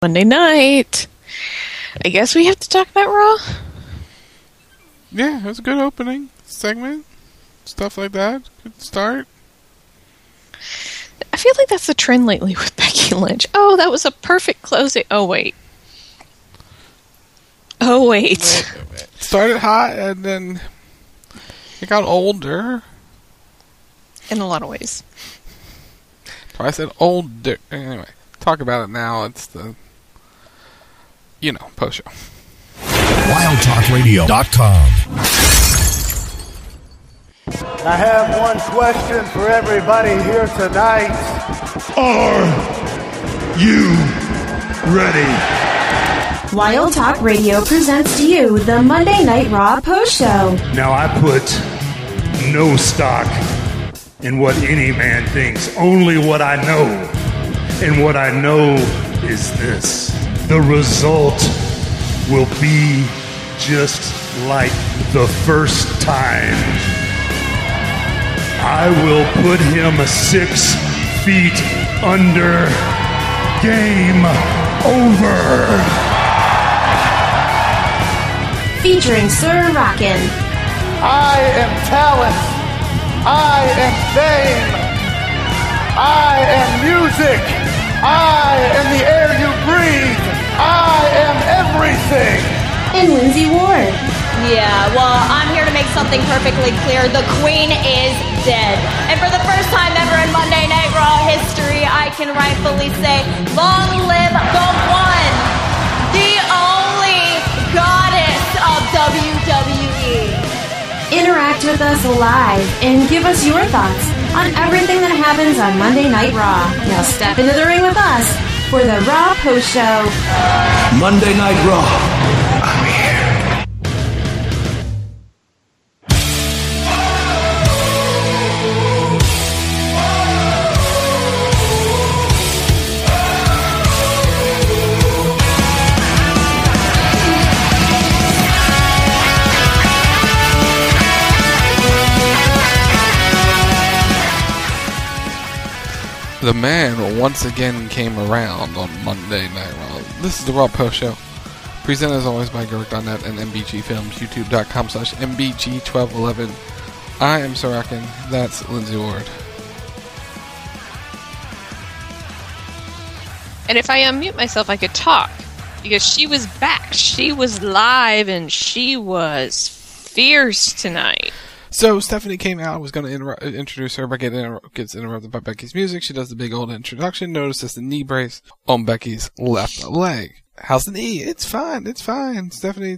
Monday night. I guess we have to talk about Raw. Yeah, it was a good opening segment. Stuff like that. Good start. I feel like that's the trend lately with Becky Lynch. Oh, that was a perfect closing. Oh, wait. Started hot and then it got older. In a lot of ways. So I said older. Anyway, talk about it now. It's the, post show. WildTalkRadio.com. I have one question for everybody here tonight. Are you ready? Wild Talk Radio presents to you the Monday Night Raw Post Show. Now I put no stock in what any man thinks, only what I know. And what I know is this. The result will be just like the first time. I will put him 6 feet under. Game over. Featuring Sir Rockin'. I am talent. I am fame. I am music. I am the air you breathe. I am everything. And Lindsay Ward. Yeah, well, I'm here to make something perfectly clear. The Queen is dead. And for the first time ever in Monday Night Raw history, I can rightfully say, long live the one, the only goddess of WWE. Interact with us live and give us your thoughts on everything that happens on Monday Night Raw. Now step into the ring with us for the Raw Post Show. Monday Night Raw. I'm here. The man once again came around on Monday Night Raw. This is the Raw Post Show. Presented as always by Gerg.net and MBG Films, YouTube.com/MBG1211. I am Sarakin. That's Lindsay Ward. And if I unmute myself, I could talk. Because she was back. She was live and she was fierce tonight. So Stephanie came out, was going to introduce her, but gets interrupted by Becky's music. She does the big old introduction, notices the knee brace on Becky's left leg. How's the knee? It's fine, it's fine. Stephanie,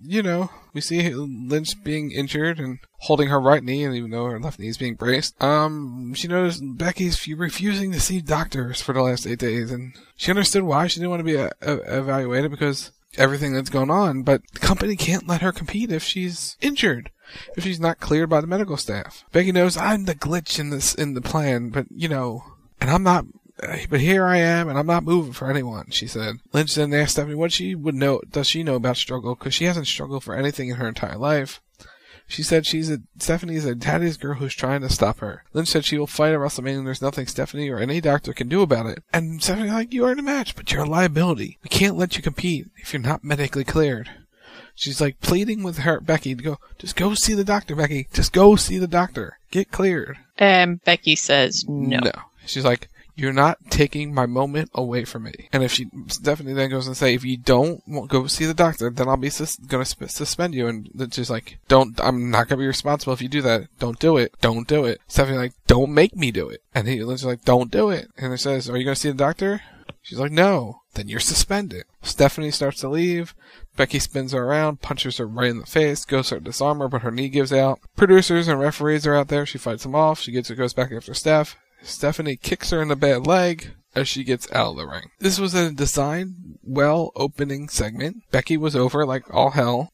we see Lynch being injured and holding her right knee, and even though her left knee is being braced. She noticed Becky's refusing to see doctors for the last 8 days, and she understood why she didn't want to be evaluated because everything that's going on, but the company can't let her compete if she's injured. If she's not cleared by the medical staff. Becky knows I'm the glitch in the plan, but and I'm not, but here I am and I'm not moving for anyone, she said. Lynch then asked Stephanie what she would know, does she know about struggle, because she hasn't struggled for anything in her entire life. She said Stephanie is a daddy's girl who's trying to stop her. Lynch said she will fight at WrestleMania and there's nothing Stephanie or any doctor can do about it. And Stephanie's like, you are in a match, but you're a liability. We can't let you compete if you're not medically cleared. She's like pleading with Becky to go, just go see the doctor, Becky. Just go see the doctor. Get cleared. And Becky says no. No. She's like, you're not taking my moment away from me. And if Stephanie then goes and say, if you don't go see the doctor, then I'll be going to suspend you. And she's like, I'm not going to be responsible if you do that. Don't do it. Don't do it. Stephanie like, don't make me do it. And Lynch is like, don't do it. And he says, are you going to see the doctor? She's like, no. Then you're suspended. Stephanie starts to leave. Becky spins her around, punches her right in the face, goes to disarm her, but her knee gives out. Producers and referees are out there. She fights them off. She goes back after Steph. Stephanie kicks her in the bad leg as she gets out of the ring. This was a designed, opening segment. Becky was over like all hell.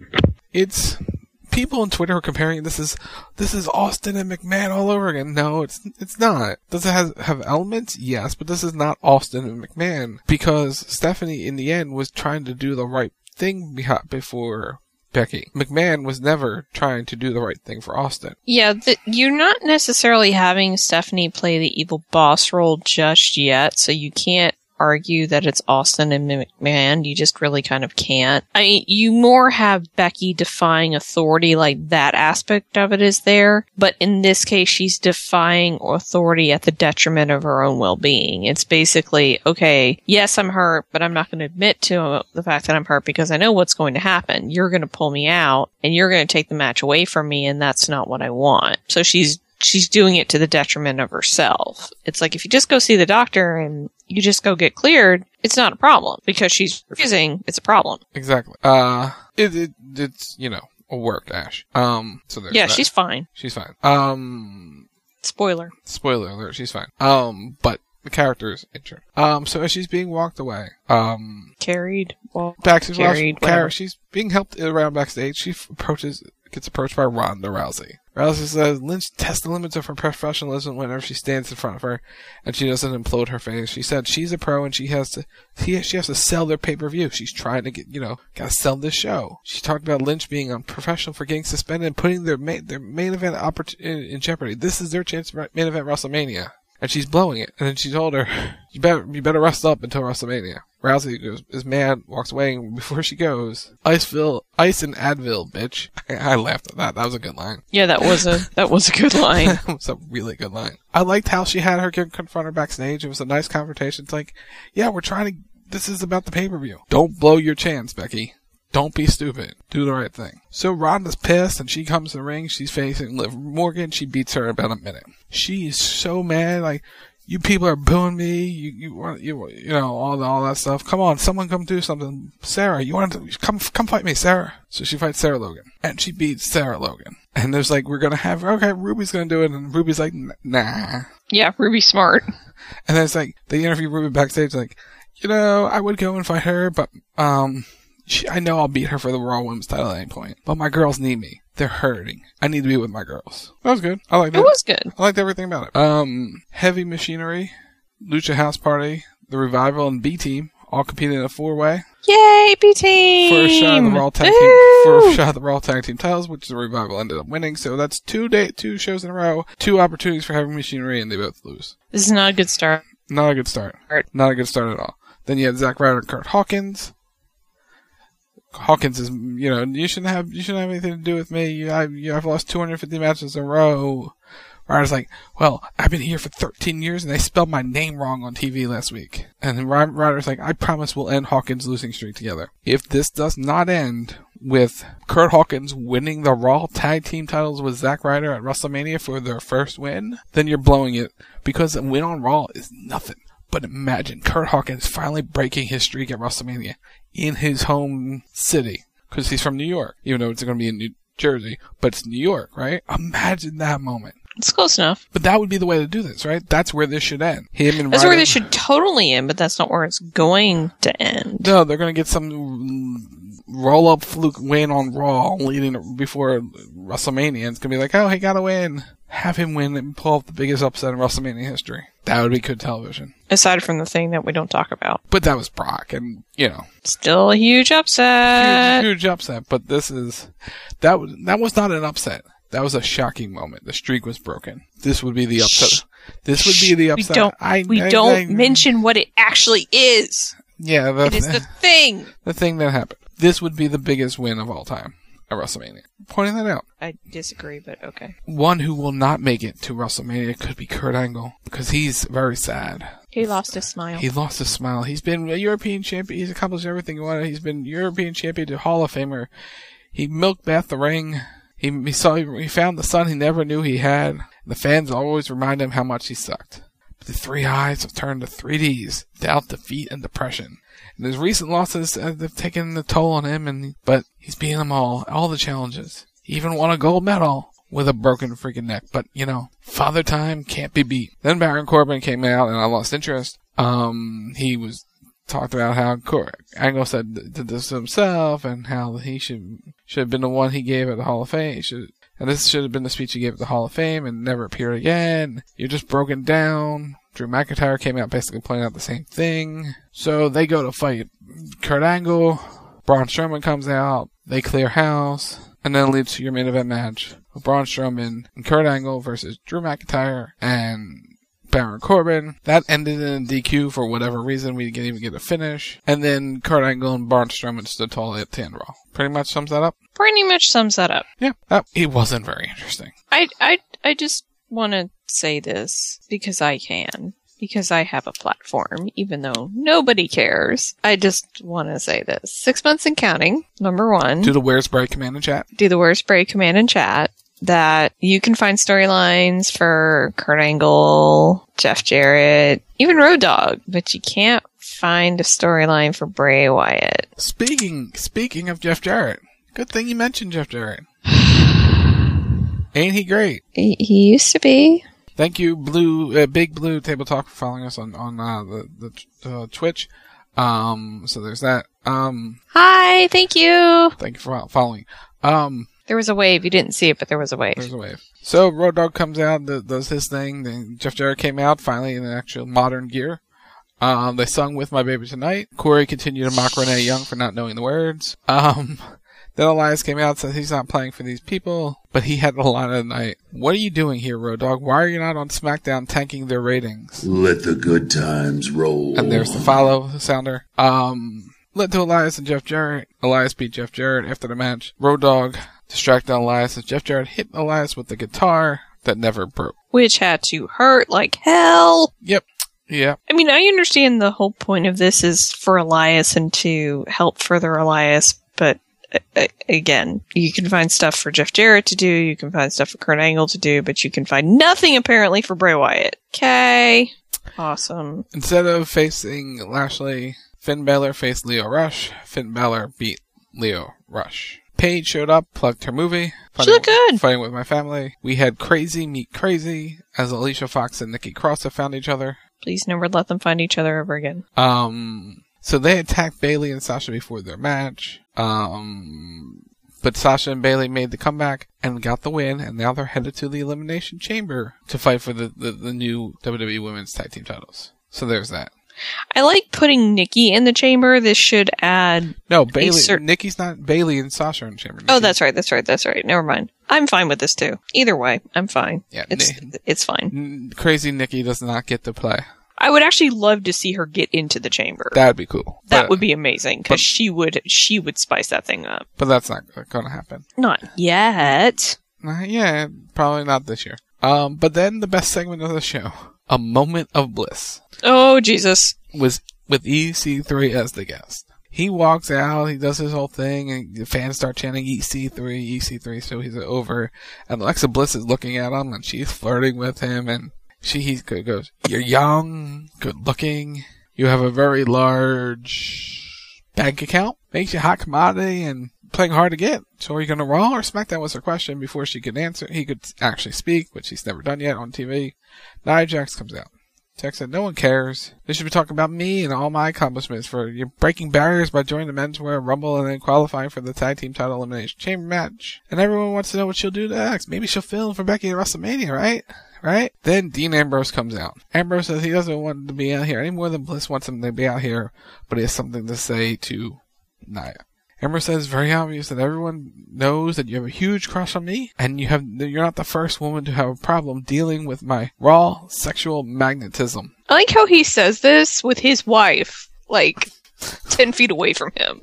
It's people on Twitter are comparing this is Austin and McMahon all over again. No, it's not. Does it have elements? Yes, but this is not Austin and McMahon because Stephanie in the end was trying to do the right thing before Becky. McMahon was never trying to do the right thing for Austin. Yeah, you're not necessarily having Stephanie play the evil boss role just yet, so you can't argue that it's Austin and McMahon. You just really kind of can't. I mean, you more have Becky defying authority, like that aspect of it is there. But in this case, she's defying authority at the detriment of her own well-being. It's basically, okay, yes, I'm hurt, but I'm not going to admit to the fact that I'm hurt because I know what's going to happen. You're going to pull me out and you're going to take the match away from me, and that's not what I want. So she's doing it to the detriment of herself. It's like if you just go see the doctor and you just go get cleared, it's not a problem. Because she's refusing, it's a problem. Exactly. It's, you know, a work, Ash. So there's that. She's fine. She's fine. Spoiler alert, she's fine. But the character is injured. So as she's being walked away, carried, she's being helped around backstage. She gets approached by Ronda Rousey. Rousey says Lynch tests the limits of her professionalism whenever she stands in front of her, and she doesn't implode her face. She said she's a pro and she has to sell their pay-per-view. She's trying to gotta sell this show. She talked about Lynch being unprofessional for getting suspended and putting their main event in jeopardy. This is their chance to main event WrestleMania. And she's blowing it. And then she told her, you better rest up until WrestleMania. Rousey is mad, walks away, and before she goes, ice and Advil, bitch. I laughed at that. That was a good line. Yeah, that was a good line. That was a really good line. I liked how she had her confront her backstage. It was a nice confrontation. It's like, yeah, this is about the pay-per-view. Don't blow your chance, Becky. Don't be stupid. Do the right thing. So Ronda's pissed and she comes to the ring. She's facing Liv Morgan. She beats her in about a minute. She is so mad. Like, you people are booing me. You know, all that stuff. Come on, someone come do something. Sarah, you want to come fight me, Sarah. So she fights Sarah Logan. And she beats Sarah Logan. And there's like, Ruby's gonna do it. And Ruby's like, nah. Yeah, Ruby's smart. And then it's like, they interview Ruby backstage like, I would go and fight her, but, I know I'll beat her for the Raw Women's title at any point. But my girls need me. They're hurting. I need to be with my girls. That was good. I liked it. It was good. I liked everything about it. Heavy Machinery, Lucha House Party, The Revival, and B-Team all competed in a 4-way. Yay, B-Team! For a shot of the Raw Tag Team titles, which the Revival ended up winning. So that's 2 shows in a row, 2 opportunities for Heavy Machinery, and they both lose. This is not a good start. Not a good start. Not a good start at all. Then you had Zack Ryder and Kurt Hawkins. Hawkins is, you shouldn't have anything to do with me. I've lost 250 matches in a row. Ryder's like, well, I've been here for 13 years and they spelled my name wrong on TV last week. And then Ryder's like, I promise we'll end Hawkins' losing streak together. If this does not end with Kurt Hawkins winning the Raw Tag Team titles with Zack Ryder at WrestleMania for their first win, then you're blowing it, because a win on Raw is nothing. But imagine Kurt Hawkins finally breaking his streak at WrestleMania in his home city. Because he's from New York. Even though it's going to be in New Jersey. But it's New York, right? Imagine that moment. It's close enough. But that would be the way to do this, right? That's where this should end. That's where this should totally end, but that's not where it's going to end. No, they're going to get some roll-up fluke win on Raw leading before WrestleMania. It's going to be like, oh, he got to win. Have him win and pull off the biggest upset in WrestleMania history. That would be good television. Aside from the thing that we don't talk about. But that was Brock, and, Still a huge upset. Huge upset, but that was not an upset. That was a shocking moment. The streak was broken. This would be the upset. This would be the upset. We don't mention what it actually is. Yeah. It is the thing. The thing that happened. This would be the biggest win of all time at WrestleMania. Pointing that out. I disagree, but okay. One who will not make it to WrestleMania could be Kurt Angle, because he's very sad. He lost his smile. He's been a European champion. He's accomplished everything he wanted. He's been European champion to Hall of Famer. He milk bathed the ring. He found the son he never knew he had. The fans always remind him how much he sucked. But the 3 I's have turned to 3 D's: doubt, defeat, and depression. And his recent losses have taken the toll on him, but he's beaten them all the challenges. He even won a gold medal with a broken freaking neck. But, Father Time can't be beat. Then Baron Corbin came out, and I lost interest. He was talked about how Angle said did this to himself, and how he should have been the one he gave at the Hall of Fame. And this should have been the speech he gave at the Hall of Fame and never appeared again. You're just broken down. Drew McIntyre came out basically pointing out the same thing. So they go to fight Kurt Angle. Braun Strowman comes out. They clear house. And then it leads to your main event match. Braun Strowman and Kurt Angle versus Drew McIntyre and Baron Corbin. That ended in a DQ for whatever reason. We didn't even get a finish. And then Kurt Angle and Braun Strowman stood tall at the end Raw. Pretty much sums that up? Pretty much sums that up. Yeah. It wasn't very interesting. I just want to say this because I can. Because I have a platform, even though nobody cares. I just want to say this. 6 months and counting, number one. Do the Where's Bray command and chat. Do the Where's Bray command and chat. That you can find storylines for Kurt Angle, Jeff Jarrett, even Road Dogg, but you can't find a storyline for Bray Wyatt. Speaking of Jeff Jarrett, good thing you mentioned Jeff Jarrett. Ain't he great? He used to be. Thank you, Big Blue Table Talk, for following us on the Twitch. So there's that. Hi, thank you. Thank you for following. There was a wave. You didn't see it, but there was a wave. There's a wave. So Road Dogg comes out, does his thing. Then Jeff Jarrett came out finally in actual modern gear. They sung "With My Baby Tonight." Corey continued to mock Renee Young for not knowing the words. Then Elias came out and said he's not playing for these people, but he had the line of the night. What are you doing here, Road Dogg? Why are you not on SmackDown tanking their ratings? Let the good times roll. And there's the follow sounder. Led to Elias and Jeff Jarrett. Elias beat Jeff Jarrett after the match. Road Dogg distracted Elias as Jeff Jarrett hit Elias with the guitar that never broke. Which had to hurt like hell. Yep. Yeah. I mean, I understand the whole point of this is for Elias and to help further Elias, but again, you can find stuff for Jeff Jarrett to do, you can find stuff for Kurt Angle to do, but you can find nothing apparently for Bray Wyatt. Okay. Awesome. Instead of facing Lashley, Finn Balor faced Lio Rush. Finn Balor beat Lio Rush. Paige showed up, plugged her movie. She looked good. Fighting with My Family. We had Crazy meet Crazy as Alicia Fox and Nikki Cross have found each other. Please never let them find each other ever again. So they attacked Bayley and Sasha before their match. But Sasha and Bayley made the comeback and got the win, and now they're headed to the Elimination Chamber to fight for the new WWE Women's Tag Team titles. So there's that. I like putting Nikki in the chamber. This should add... No, Bayley. Nikki's not. Bayley and Sasha are in the chamber. Oh, that's right. Never mind. I'm fine with this too. Either way, I'm fine. Yeah, it's fine. Crazy Nikki does not get to play. I would actually love to see her get into the chamber. That'd be cool. That would be amazing because she would spice that thing up. But that's not going to happen. Not yet. Yeah, probably not this year. But then the best segment of the show, A Moment of Bliss. Oh, Jesus. Was with EC3 as the guest. He walks out, he does his whole thing, and the fans start chanting EC3, so he's over. And Alexa Bliss is looking at him, and she's flirting with him, and he goes, "You're young, good looking, you have a very large bank account, makes you a hot commodity, and playing hard to get. So are you going to Raw or SmackDown?" was her question before she could answer. He could actually speak, which he's never done yet on TV. Nia Jax comes out. Jax said, "No one cares. They should be talking about me and all my accomplishments for you're breaking barriers by joining the Men's Royal Rumble and then qualifying for the Tag Team Title Elimination Chamber match. And everyone wants to know what she'll do next. Maybe she'll fill in for Becky at WrestleMania, right? Then Dean Ambrose comes out. Ambrose says he doesn't want to be out here any more than Bliss wants him to be out here, but he has something to say to Nia. Ambrose says it's very obvious that everyone knows that you have a huge crush on me, and you're not the first woman to have a problem dealing with my raw sexual magnetism. I like how he says this with his wife, 10 feet away from him.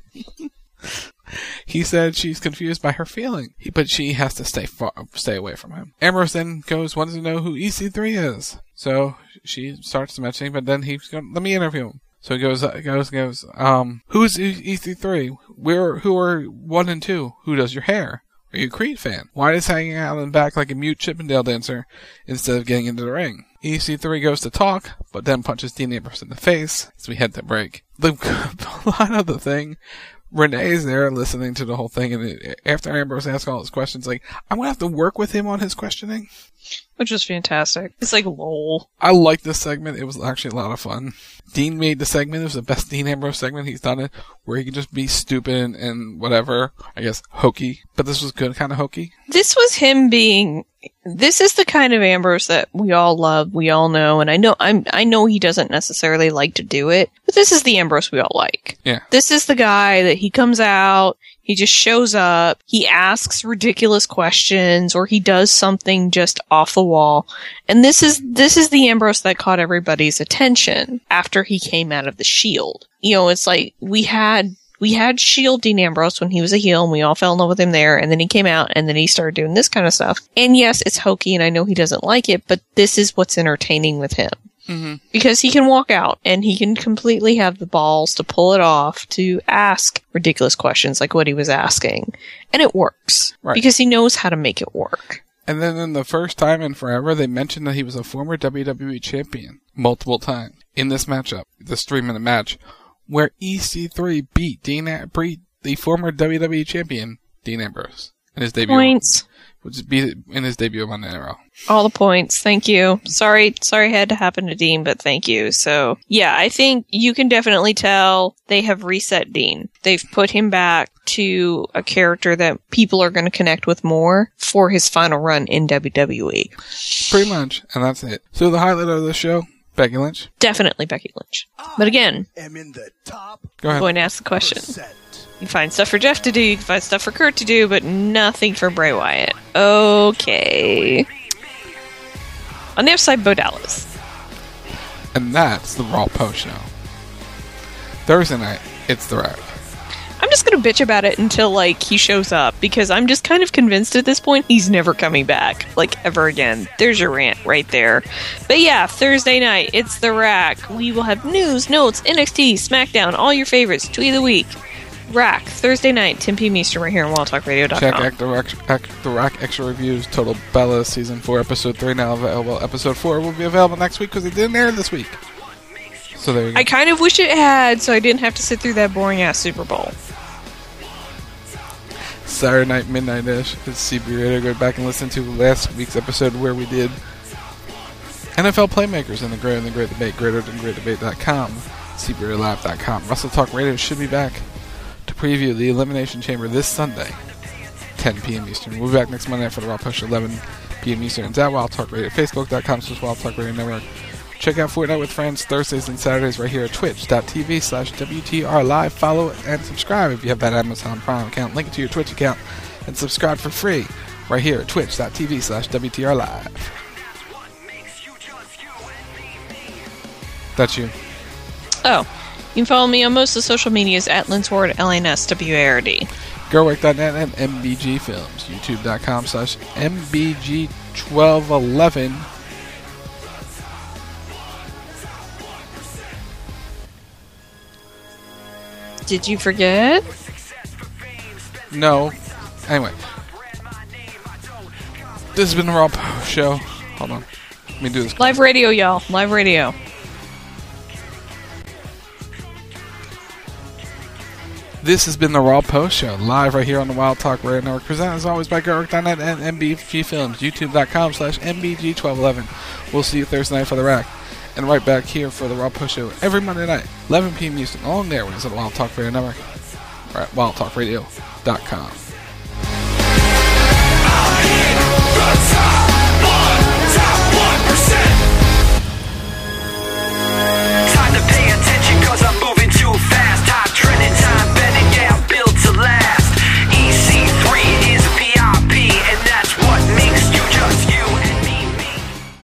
He said she's confused by her feeling, but she has to stay away from him. Ambrose then wants to know who EC3 is. So she starts mentioning, but then he's going, let me interview him. So he goes, who's EC3? Who are 1 and 2? Who does your hair? Are you a Creed fan? Why is hanging out in the back like a mute Chippendale dancer instead of getting into the ring? EC3 goes to talk, but then punches Dean Ambrose in the face as we head to break. The line of the thing, Renee's there listening to the whole thing, and after Ambrose asks all his questions, I'm going to have to work with him on his questioning. Which was fantastic. It's lol. I like this segment. It was actually a lot of fun. Dean made the segment. It was the best Dean Ambrose segment he's done it, where he could just be stupid and whatever. I guess hokey. But this was good, kind of hokey. This was him being... This is the kind of Ambrose that we all love, we all know, and I know he doesn't necessarily like to do it, but this is the Ambrose we all like. Yeah. This is the guy that he comes out, He just shows up, he asks ridiculous questions, or he does something just off the wall. And this is the Ambrose that caught everybody's attention after he came out of the Shield. You know, it's like we had Shield Dean Ambrose when he was a heel, and we all fell in love with him there, and then he came out, and then he started doing this kind of stuff. And yes, it's hokey, and I know he doesn't like it, but this is what's entertaining with him. Mm-hmm. Because he can walk out, and he can completely have the balls to pull it off, to ask ridiculous questions like what he was asking. And it works. Right. Because he knows how to make it work. And then in the first time in forever, they mentioned that he was a former WWE champion multiple times in this matchup, this 3-minute match, where EC3 beat the former WWE champion, Dean Ambrose, in his debut. Points. Which beat in his debut on Monday Night Raw. All the points. Thank you. Sorry it had to happen to Dean, but thank you. So, yeah, I think you can definitely tell they have reset Dean. They've put him back to a character that people are going to connect with more for his final run in WWE. Pretty much, and that's it. So the highlight of the show, Becky Lynch? Definitely Becky Lynch. But again, Go ahead. I'm going to ask the question. You can find stuff for Jeff to do, you can find stuff for Kurt to do, but nothing for Bray Wyatt. Okay. On the other side, Bo Dallas. And that's the Raw Post Show. Thursday night, it's The Rack. I'm just going to bitch about it until, he shows up, because I'm just kind of convinced at this point he's never coming back, ever again. There's your rant right there. But yeah, Thursday night, it's The Rack. We will have news, notes, NXT, SmackDown, all your favorites, tweet of the week. Rack, Thursday night, 10 p.m. Eastern, right here on WildTalkRadio.com. Check out the Rack Extra Reviews, Total Bella, Season 4, Episode 3 now available. Episode 4 will be available next week because it didn't air this week. So there you go. I kind of wish it had, so I didn't have to sit through that boring-ass Super Bowl. Saturday night, midnight-ish. It's CB Radio. Go back and listen to last week's episode where we did NFL Playmakers in the Greater Than Great Debate, greaterthangreatdebate.com, CBRadioLive.com. Russell Talk Radio should be back to preview the Elimination Chamber this Sunday, 10 p.m. Eastern. We'll be back next Monday for the Raw Push, 11 p.m. Eastern. It's at Wild Talk Radio, Facebook.com/Wild Talk Radio Network. Check out Fortnite with Friends Thursdays and Saturdays right here at twitch.tv/WTR Live. Follow and subscribe if you have that Amazon Prime account. Link it to your Twitch account and subscribe for free right here at twitch.tv/WTR Live. That's you. Oh. You can follow me on most of the social medias at Linsward, LNSWARD. GoWork.net and MBG Films. YouTube.com/MBG1211. Did you forget? No. Anyway. This has been the Raw Post Show. Hold on. Let me do this. Live radio, y'all. Live radio. This has been the Raw Post Show, live right here on the Wild Talk Radio Network, presented as always by GoWork.net and MBG Films, YouTube.com/MBG1211. We'll see you Thursday night for The Rack, and right back here for the Raw Post Show every Monday night, 11 p.m. Eastern, on the airways at the Wild Talk Radio Network, or at WildTalkRadio.com.